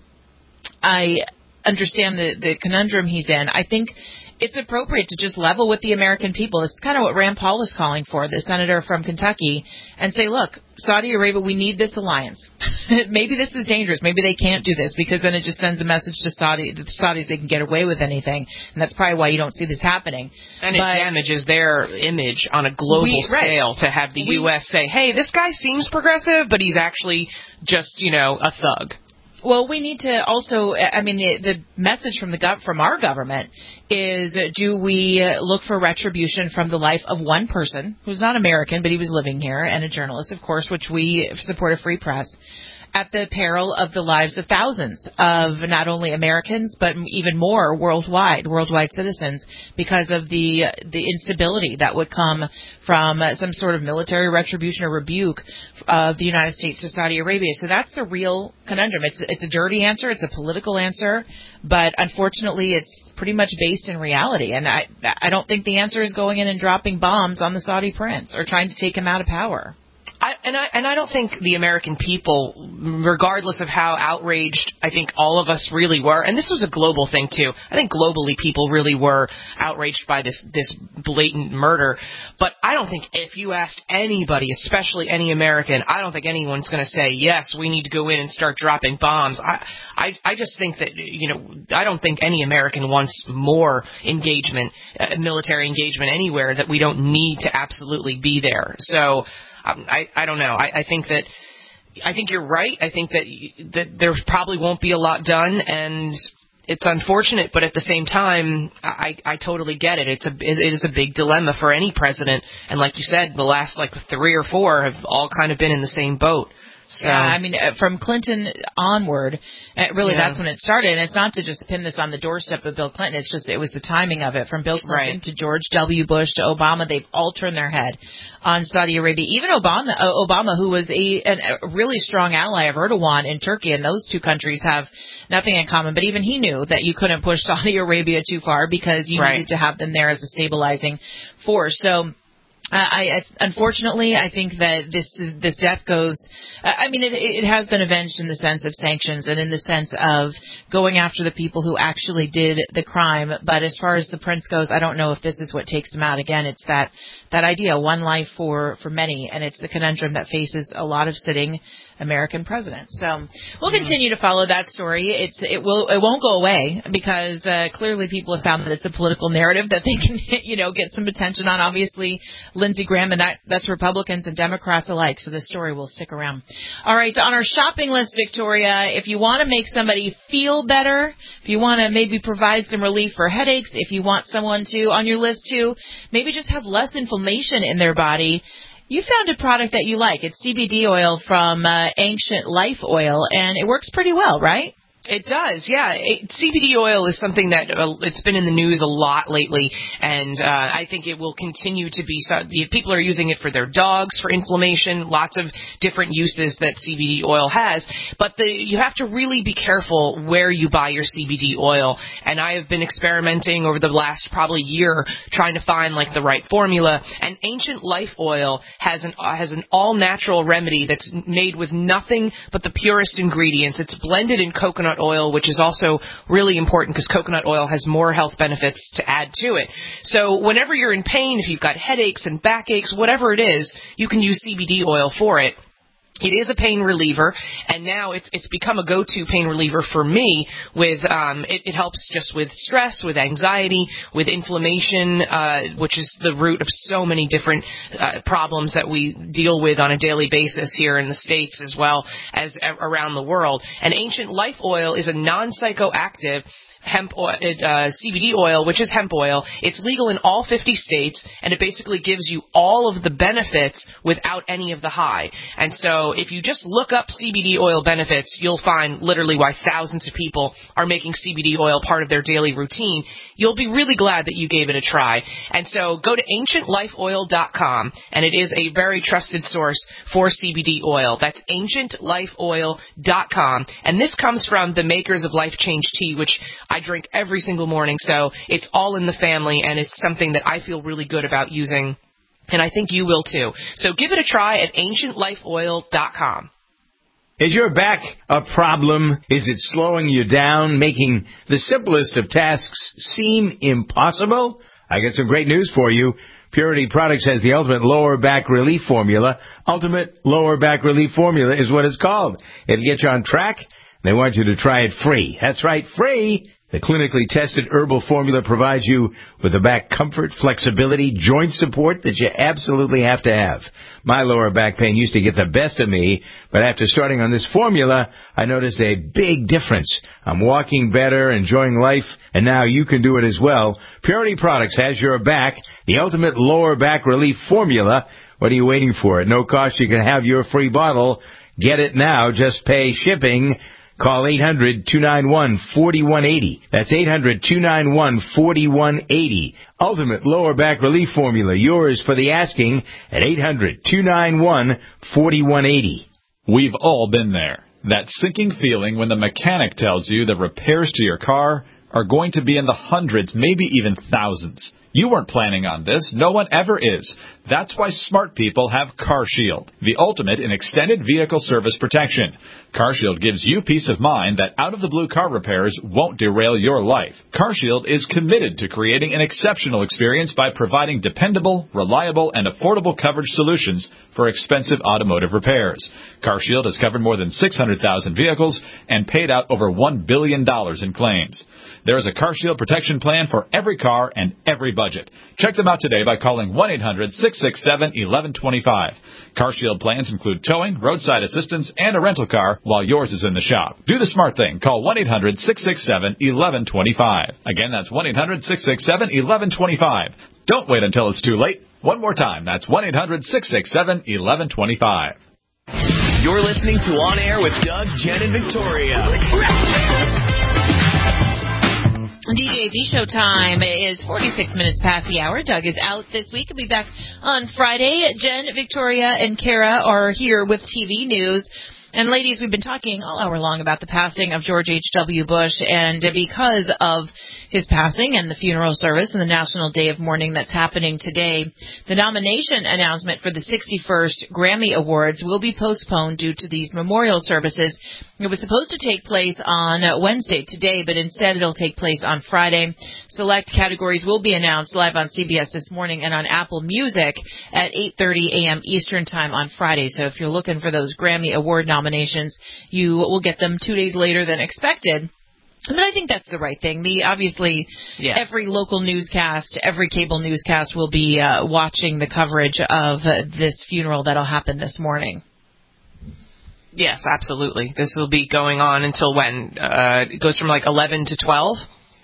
I understand the, the conundrum he's in. I think it's appropriate to just level with the American people. It's kind of what Rand Paul is calling for, the senator from Kentucky, and say, look, Saudi Arabia, we need this alliance. Maybe this is dangerous. Maybe they can't do this, because then it just sends a message to Saudi, the Saudis they can get away with anything, and that's probably why you don't see this happening. And but it damages their image on a global we, scale right. to have the we, U S say, hey, this guy seems progressive, but he's actually just, you know, a thug. Well, we need to also, I mean, the, the message from the gov- from our government is, do we look for retribution from the life of one person who's not American, but he was living here, and a journalist, of course, which we support a free press, at the peril of the lives of thousands of not only Americans, but even more worldwide, worldwide citizens, because of the the instability that would come from some sort of military retribution or rebuke of the United States to Saudi Arabia. So that's the real conundrum. It's, it's a dirty answer. It's a political answer. But unfortunately, it's pretty much based in reality. And I, I don't think the answer is going in and dropping bombs on the Saudi prince or trying to take him out of power. I, and I and I don't think the American people, regardless of how outraged I think all of us really were, and this was a global thing too. I think globally people really were outraged by this this blatant murder. But I don't think if you asked anybody, especially any American, I don't think anyone's going to say yes, we need to go in and start dropping bombs. I I I just think that you know I don't think any American wants more engagement, uh, military engagement anywhere, that we don't need to absolutely be there. So. Um, I, I don't know. I, I think that I think you're right. I think that that there probably won't be a lot done, and it's unfortunate. But at the same time, I, I totally get it. It's a it is a big dilemma for any president. And like you said, the last like three or four have all kind of been in the same boat. So. Yeah, I mean, from Clinton onward, really yeah. that's when it started. And it's not to just pin this on the doorstep of Bill Clinton. It's just it was the timing of it. From Bill Clinton right. to George W. Bush to Obama, they've all turned their head on Saudi Arabia. Even Obama, uh, Obama, who was a, an, a really strong ally of Erdogan in Turkey, and those two countries have nothing in common. But even he knew that you couldn't push Saudi Arabia too far because you right. needed to have them there as a stabilizing force. So. Uh, I, I unfortunately, I think that this is, this death goes. Uh, I mean, it, it has been avenged in the sense of sanctions and in the sense of going after the people who actually did the crime. But as far as the prince goes, I don't know if this is what takes him out. Again, it's that that idea, one life for for many, and it's the conundrum that faces a lot of sitting American presidents. So we'll continue to follow that story. It's it will it won't go away because uh, clearly people have found that it's a political narrative that they can you know get some attention on. Obviously, Lindsey Graham, and that that's Republicans and Democrats alike. So the story will stick around. All right, on our shopping list, Victoria, if you want to make somebody feel better, if you want to maybe provide some relief for headaches, if you want someone to on your list to maybe just have less inflammation in their body. You found a product that you like. It's C B D oil from uh, Ancient Life Oil, and it works pretty well, right? It does, yeah. It, C B D oil is something that uh, it's been in the news a lot lately, and uh, I think it will continue to be. So, people are using it for their dogs for inflammation. Lots of different uses that C B D oil has, but the, you have to really be careful where you buy your C B D oil. And I have been experimenting over the last probably year trying to find like the right formula. And Ancient Life Oil has an uh, has an all natural remedy that's made with nothing but the purest ingredients. It's blended in coconut oil, which is also really important because coconut oil has more health benefits to add to it. So whenever you're in pain, if you've got headaches and backaches, whatever it is, you can use C B D oil for it. It is a pain reliever, and now it's it's become a go-to pain reliever for me. With um, it, it helps just with stress, with anxiety, with inflammation, uh, which is the root of so many different uh, problems that we deal with on a daily basis here in the States as well as around the world. And Ancient Life Oil is a non-psychoactive hemp oil, uh, C B D oil, which is hemp oil. It's legal in all fifty states, and it basically gives you all of the benefits without any of the high. And so if you just look up C B D oil benefits, you'll find literally why thousands of people are making C B D oil part of their daily routine. You'll be really glad that you gave it a try. And so go to ancient life oil dot com, and it is a very trusted source for C B D oil. That's ancient life oil dot com. And this comes from the makers of Life Change Tea, which I drink every single morning, so it's all in the family, and it's something that I feel really good about using, and I think you will too. So give it a try at ancient life oil dot com. Is your back a problem? Is it slowing you down, making the simplest of tasks seem impossible? I got some great news for you. Purity Products has the ultimate lower back relief formula. Ultimate lower back relief formula is what it's called. It'll get you on track. They want you to try it free. That's right, free. The clinically tested herbal formula provides you with the back comfort, flexibility, joint support that you absolutely have to have. My lower back pain used to get the best of me, but after starting on this formula, I noticed a big difference. I'm walking better, enjoying life, and now you can do it as well. Purity Products has your back, the ultimate lower back relief formula. What are you waiting for? At no cost, you can have your free bottle. Get it now. Just pay shipping. Call eight hundred, two nine one, four one eight zero. That's eight hundred, two nine one, four one eight zero. Ultimate lower back relief formula. Yours for the asking at eight hundred, two nine one, four one eight zero. We've all been there. That sinking feeling when the mechanic tells you the repairs to your car are going to be in the hundreds, maybe even thousands. You weren't planning on this. No one ever is. That's why smart people have CarShield, the ultimate in extended vehicle service protection. CarShield gives you peace of mind that out-of-the-blue car repairs won't derail your life. CarShield is committed to creating an exceptional experience by providing dependable, reliable, and affordable coverage solutions for expensive automotive repairs. CarShield has covered more than six hundred thousand vehicles and paid out over one billion dollars in claims. There is a CarShield protection plan for every car and every budget. Check them out today by calling one eight hundred, six six seven, one one two five. CarShield plans include towing, roadside assistance, and a rental car while yours is in the shop. Do the smart thing. Call one eight hundred, six six seven, one one two five. Again, that's one eight hundred, six six seven, one one two five. Don't wait until it's too late. One more time. That's one eight hundred, six six seven, one one two five. You're listening to On Air with Doug, Jen, and Victoria. D J V show time is forty-six minutes past the hour. Doug is out this week. He'll be back on Friday. Jen, Victoria, and Kara are here with T V news. And ladies, we've been talking all hour long about the passing of George H W. Bush, and because of his passing and the funeral service and the National Day of Mourning that's happening today, the nomination announcement for the sixty-first Grammy Awards will be postponed due to these memorial services. It was supposed to take place on Wednesday today, but instead it'll take place on Friday. Select categories will be announced live on C B S this morning and on Apple Music at eight thirty a.m. Eastern Time on Friday. So if you're looking for those Grammy Award nominations, you will get them two days later than expected. But I think that's the right thing. The obviously, yeah. Every local newscast, every cable newscast will be uh, watching the coverage of uh, this funeral that'll happen this morning. Yes, absolutely. This will be going on until when? Uh, it goes from like eleven to twelve?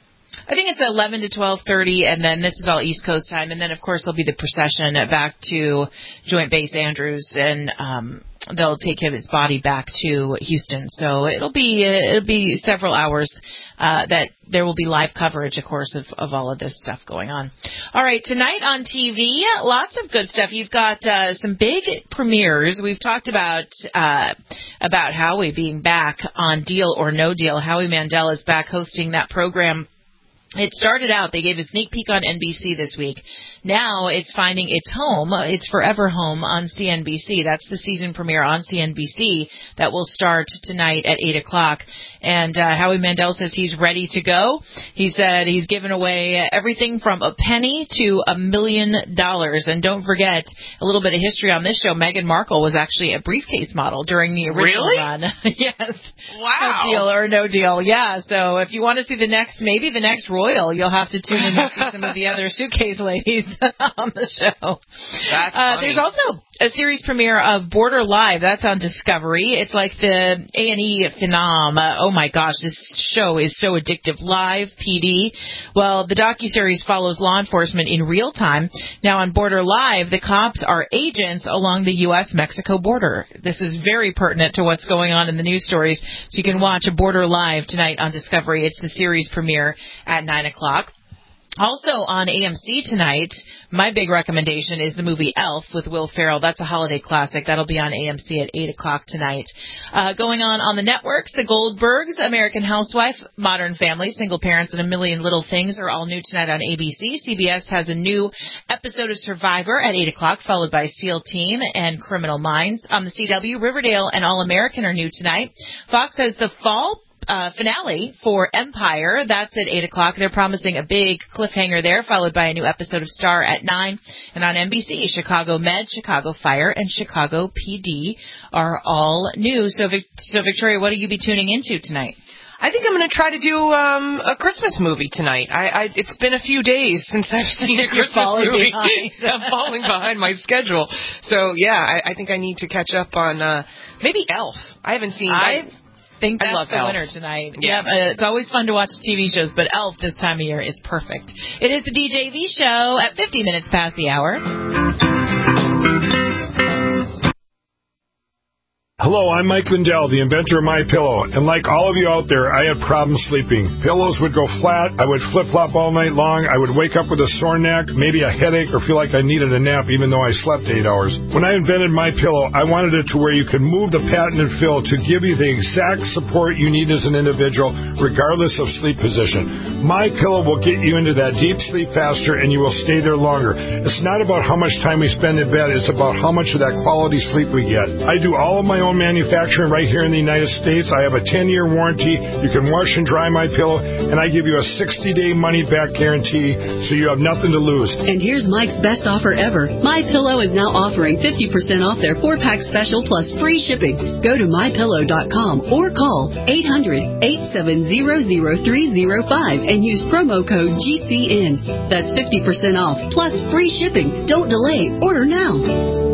I think it's eleven to twelve thirty, and then this is all East Coast time. And then, of course, there'll be the procession back to Joint Base Andrews, and um, they'll take his body back to Houston. So it'll be uh, it'll be several hours uh, that there will be live coverage, of course, of, of all of this stuff going on. All right, tonight on T V, lots of good stuff. You've got uh, some big premieres. We've talked about uh, about Howie being back on Deal or No Deal. Howie Mandel is back hosting that program. It started out, they gave a sneak peek on N B C this week. Now it's finding its home, its forever home on C N B C. That's the season premiere on C N B C that will start tonight at eight o'clock. And uh, Howie Mandel says he's ready to go. He said he's given away everything from a penny to a million dollars. And don't forget, a little bit of history on this show, Meghan Markle was actually a briefcase model during the original really? run. Yes. Wow. No deal or no deal. Yeah, so if you want to see the next, maybe the next Royal, you'll have to tune in to see some of the other suitcase ladies on the show. That's uh, funny. There's also a series premiere of Border Live. That's on Discovery. It's like the A and E phenom. Uh, oh my gosh, this show is so addictive. Live P D. Well, the docuseries follows law enforcement in real time. Now on Border Live, the cops are agents along the U S Mexico border. This is very pertinent to what's going on in the news stories. So you can watch Border Live tonight on Discovery. It's the series premiere at nine o'clock. Also on A M C tonight, my big recommendation is the movie Elf with Will Ferrell. That's a holiday classic. That'll be on A M C at eight o'clock tonight. Uh, going on on the networks, The Goldbergs, American Housewife, Modern Family, Single Parents, and A Million Little Things are all new tonight on A B C. C B S has a new episode of Survivor at eight o'clock, followed by SEAL Team and Criminal Minds. On the C W, Riverdale and All American are new tonight. Fox has the fall Uh, finale for Empire. That's at eight o'clock. They're promising a big cliffhanger there, followed by a new episode of Star at nine. And on N B C, Chicago Med, Chicago Fire, and Chicago P D are all new. So, Vic- so Victoria, what will you be tuning into tonight? I think I'm going to try to do um, a Christmas movie tonight. I, I It's been a few days since I've seen a Christmas movie. I'm falling behind my schedule. So, yeah, I, I think I need to catch up on uh, maybe Elf. I haven't seen I- that. I think that's I love the Elf. winner tonight. Yeah. Yep, uh, it's always fun to watch T V shows, but Elf this time of year is perfect. It is the D J V show at fifty minutes past the hour. Hello, I'm Mike Lindell, the inventor of MyPillow, and like all of you out there, I had problems sleeping. Pillows would go flat, I would flip-flop all night long, I would wake up with a sore neck, maybe a headache, or feel like I needed a nap even though I slept eight hours. When I invented MyPillow, I wanted it to where you could move the patented fill to give you the exact support you need as an individual, regardless of sleep position. MyPillow will get you into that deep sleep faster, and you will stay there longer. It's not about how much time we spend in bed, it's about how much of that quality sleep we get. I do all of my own manufacturing right here in the United States. I have a ten-year warranty. You can wash and dry MyPillow, and I give you a sixty-day money-back guarantee, so you have nothing to lose. And here's Mike's best offer ever. MyPillow is now offering fifty percent off their four-pack special plus free shipping. Go to my pillow dot com or call eight hundred, eight seven zero, zero three zero five and use promo code G C N. That's fifty percent off plus free shipping. Don't delay. Order now.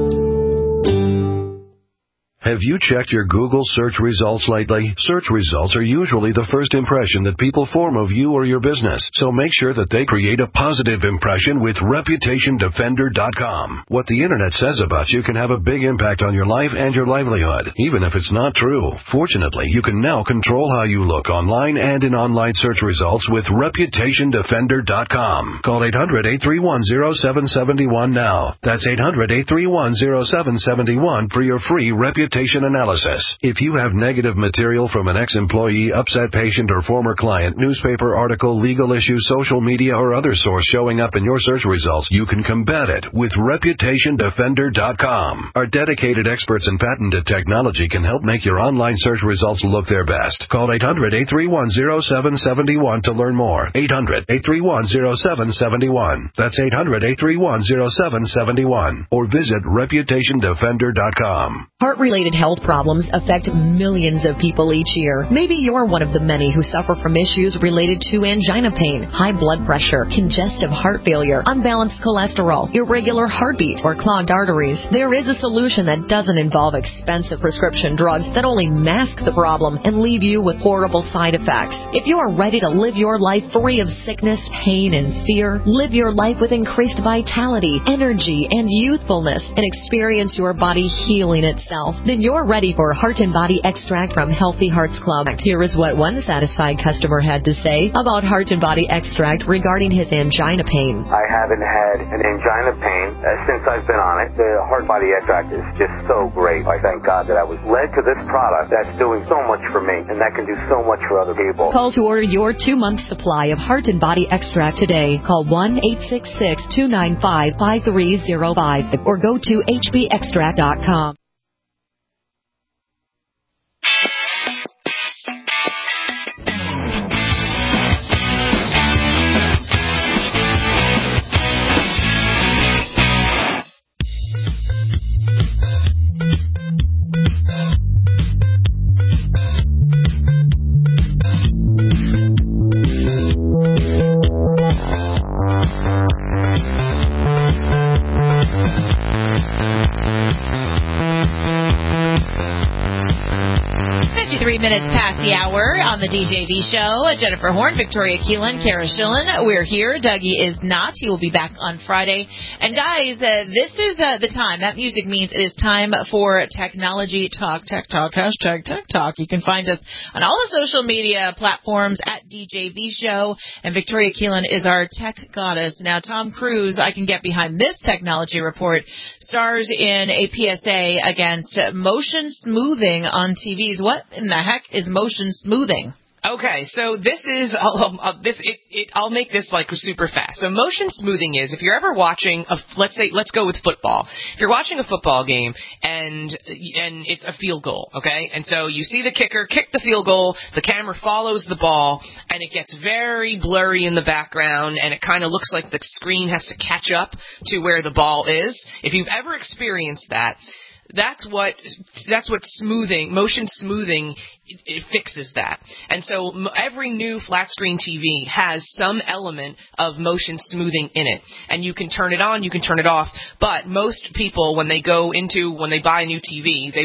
Have you checked your Google search results lately? Search results are usually the first impression that people form of you or your business, so make sure that they create a positive impression with reputation defender dot com. What the Internet says about you can have a big impact on your life and your livelihood, even if it's not true. Fortunately, you can now control how you look online and in online search results with reputation defender dot com. Call eight hundred, eight three one, zero seven seven one now. That's eight hundred, eight three one, zero seven seven one for your free reputation analysis. If you have negative material from an ex-employee, upset patient, or former client, newspaper article, legal issue, social media, or other source showing up in your search results, you can combat it with reputation defender dot com. Our dedicated experts in patented technology can help make your online search results look their best. Call eight hundred, eight three one, zero seven seven one to learn more. eight hundred, eight three one, zero seven seven one. That's eight hundred, eight three one, zero seven seven one. Or visit reputation defender dot com. Heart-related health problems affect millions of people each year. Maybe you're one of the many who suffer from issues related to angina pain, high blood pressure, congestive heart failure, unbalanced cholesterol, irregular heartbeat, or clogged arteries. There is a solution that doesn't involve expensive prescription drugs that only mask the problem and leave you with horrible side effects. If you are ready to live your life free of sickness, pain, and fear, live your life with increased vitality, energy, and youthfulness, and experience your body healing itself, then you're ready for Heart and Body Extract from Healthy Hearts Club. Here is what one satisfied customer had to say about Heart and Body Extract regarding his angina pain. I haven't had an angina pain uh, since I've been on it. The Heart Body Extract is just so great. I thank God that I was led to this product that's doing so much for me, and that can do so much for other people. Call to order your two-month supply of Heart and Body Extract today. Call one eight six six, two nine five, five three zero five or go to H B extract dot com. fifty-three minutes past the hour on the D J V show. Jennifer Horn, Victoria Keelan, Kara Schillen. We're here. Dougie is not. He will be back on Friday. And guys, uh, this is uh, the time. That music means it is time for technology talk. Tech talk. Hashtag tech talk. You can find us on all the social media platforms at D J V show. And Victoria Keelan is our tech goddess. Now, Tom Cruise, I can get behind this technology report, stars in a P S A against motion smoothing on T Vs. What in the heck is motion smoothing? Okay, so this is um, uh, this. It, it, I'll make this like super fast. So motion smoothing is if you're ever watching a let's say let's go with football. If you're watching a football game and and it's a field goal, okay, and so you see the kicker kick the field goal, the camera follows the ball, and it gets very blurry in the background, and it kind of looks like the screen has to catch up to where the ball is. If you've ever experienced that. That's what that's what smoothing, motion smoothing, it, it fixes that. And so m- every new flat screen T V has some element of motion smoothing in it. And you can turn it on, you can turn it off. But most people, when they go into, when they buy a new T V, they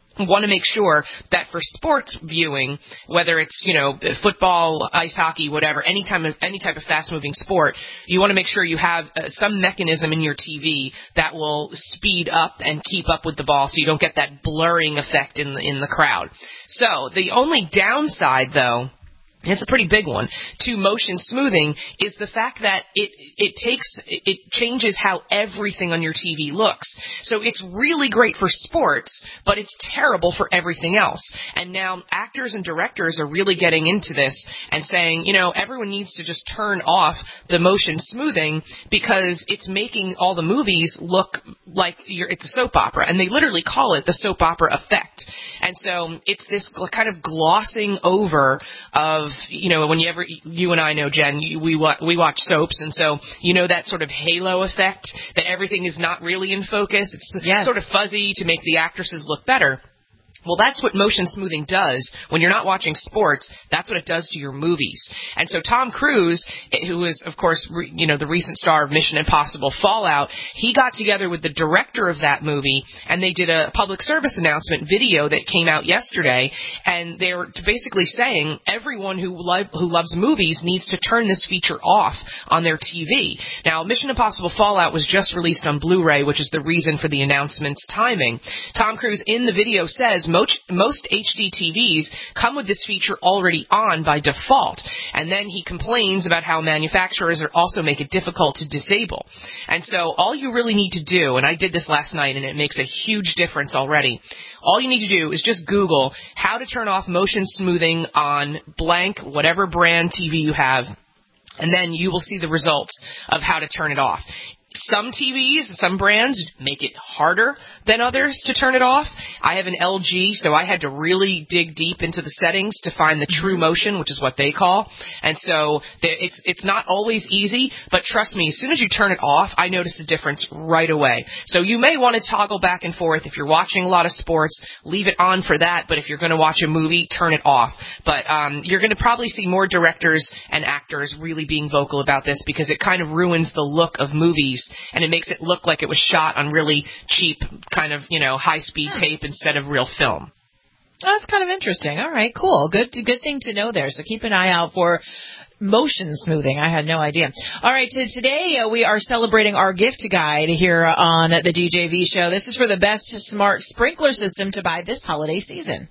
want to make sure that for sports viewing, whether it's, you know, football, ice hockey, whatever, any type of, any type of fast-moving sport, you want to make sure you have uh, some mechanism in your T V that will speed up and keep up with the ball so you don't get that blurring effect in the, in the crowd. So the only downside, though, and it's a pretty big one, to motion smoothing is the fact that it it takes it changes how everything on your T V looks. So it's really great for sports, but it's terrible for everything else. And now actors and directors are really getting into this and saying, you know, everyone needs to just turn off the motion smoothing because it's making all the movies look like you're, it's a soap opera. And they literally call it the soap opera effect. And so it's this kind of glossing over of, you know, when you ever, you and I know, Jen, you, we we watch soaps, and so you know that sort of halo effect, that everything is not really in focus. It's yes. sort of fuzzy to make the actresses look better. Well, that's what motion smoothing does. When you're not watching sports, that's what it does to your movies. And so Tom Cruise, who is, of course, re, you know, the recent star of Mission Impossible Fallout, he got together with the director of that movie, and they did a public service announcement video that came out yesterday, and they were basically saying everyone who, lo- who loves movies needs to turn this feature off on their T V. Now, Mission Impossible Fallout was just released on Blu-ray, which is the reason for the announcement's timing. Tom Cruise in the video says, Most, most H D T Vs come with this feature already on by default. And then he complains about how manufacturers are also make it difficult to disable. And so all you really need to do, and I did this last night and it makes a huge difference already, all you need to do is just Google how to turn off motion smoothing on blank, whatever brand T V you have, and then you will see the results of how to turn it off. Some T Vs, some brands make it harder than others to turn it off. I have an L G, so I had to really dig deep into the settings to find the true motion, which is what they call. And so it's it's not always easy, but trust me, as soon as you turn it off, I notice a difference right away. So you may want to toggle back and forth. If you're watching a lot of sports, leave it on for that. But if you're going to watch a movie, turn it off. But um, you're going to probably see more directors and actors really being vocal about this because it kind of ruins the look of movies. And it makes it look like it was shot on really cheap kind of, you know, high-speed tape instead of real film. Oh, that's kind of interesting. All right, cool. Good good thing to know there. So keep an eye out for motion smoothing. I had no idea. All right, so today uh, we are celebrating our gift guide here on the D J V show. This is for the best smart sprinkler system to buy this holiday season.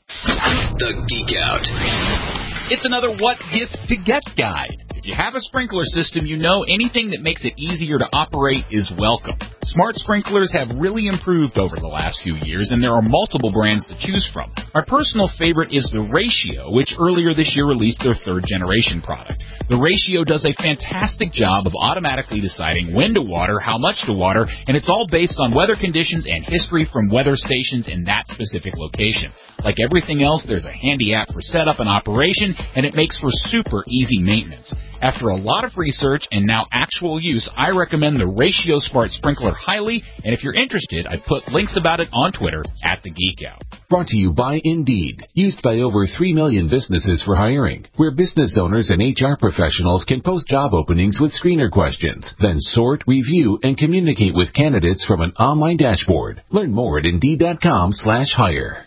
The Geek Out. It's another What Gift to Get guide. If you have a sprinkler system, you know anything that makes it easier to operate is welcome. Smart sprinklers have really improved over the last few years, and there are multiple brands to choose from. Our personal favorite is the Ratio, which earlier this year released their third generation product. The Ratio does a fantastic job of automatically deciding when to water, how much to water, and it's all based on weather conditions and history from weather stations in that specific location. Like everything else, there's a handy app for setup and operation, and it makes for super easy maintenance. After a lot of research and now actual use, I recommend the Ratio Smart Sprinkler highly, and if you're interested, I put links about it on Twitter at The Geek Out. Brought to you by Indeed, used by over three million businesses for hiring, where business owners and H R professionals can post job openings with screener questions, then sort, review, and communicate with candidates from an online dashboard. Learn more at Indeed.com slash hire.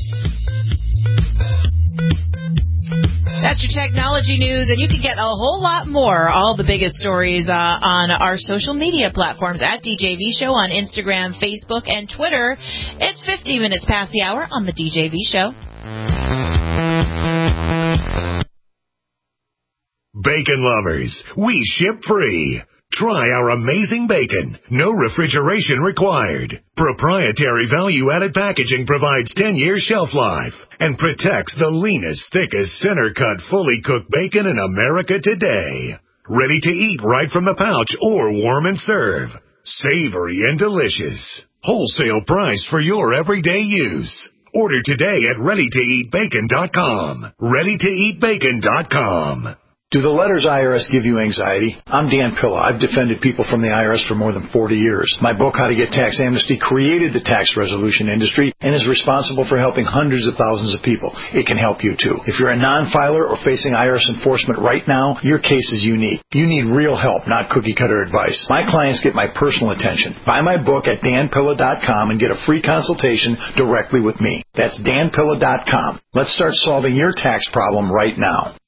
That's your technology news, and you can get a whole lot more, all the biggest stories uh, on our social media platforms at D J V Show on Instagram, Facebook, and Twitter. It's fifty minutes past the hour on the D J V Show. Bacon lovers, we ship free. Try our amazing bacon. No refrigeration required. Proprietary value-added packaging provides ten years shelf life and protects the leanest, thickest, center-cut, fully cooked bacon in America today. Ready to eat right from the pouch or warm and serve. Savory and delicious. Wholesale price for your everyday use. Order today at ready to eat bacon dot com. ready to eat bacon dot com. Do the letters I R S give you anxiety? I'm Dan Pilla. I've defended people from the I R S for more than forty years. My book, How to Get Tax Amnesty, created the tax resolution industry and is responsible for helping hundreds of thousands of people. It can help you, too. If you're a non-filer or facing I R S enforcement right now, your case is unique. You need real help, not cookie-cutter advice. My clients get my personal attention. Buy my book at dan pilla dot com and get a free consultation directly with me. That's dan pilla dot com. Let's start solving your tax problem right now.